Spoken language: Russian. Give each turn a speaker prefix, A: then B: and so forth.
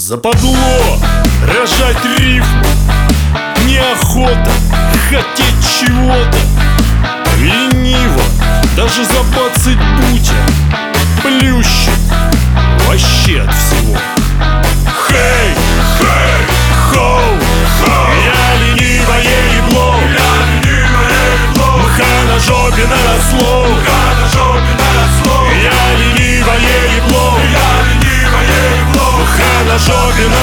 A: Западло рожать рифму, неохота хотеть чего-то, лениво даже за 20 бутер, плющит вообще от всего. Хей, хей, хоу, я ленивое ебло, мха на жопе наросло, я ленивое ебло, мха на жопе наросло.